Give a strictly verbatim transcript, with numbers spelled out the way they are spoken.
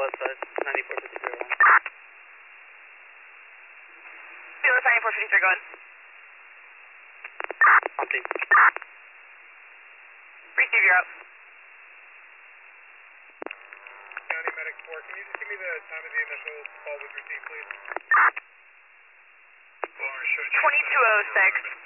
West side, ninety-four fifty-three one. Fearless ninety-four fifty-three, go ahead. Monty. Receive, you're up. County Medic four, can you just give me the time of the initial call was received, please? twenty-two oh six.